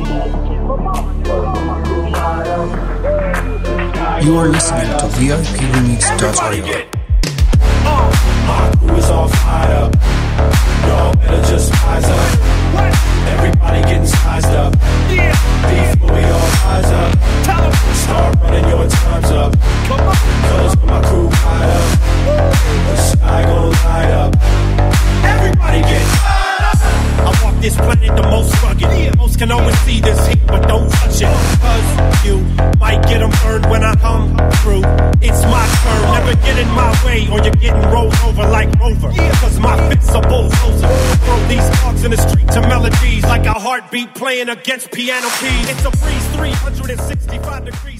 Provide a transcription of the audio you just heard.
You are listening to VIPRemix.radio. My crew is all fired up. Y'all better just rise up. Everybody getting sized up. Before we all rise up, start running your times up. Cause when my crew fired up, the sky gon' light up. Everybody get fired up. I walk this planet the most rugged. Most can always see this heat, but don't touch it. Cause you might get them burned when I come through. It's my turn, never get in my way, or you're getting rolled over like Rover. Cause my fits are bulldozer. Throw these dogs in the street to melodies like a heartbeat playing against piano keys. It's a breeze, 365 degrees.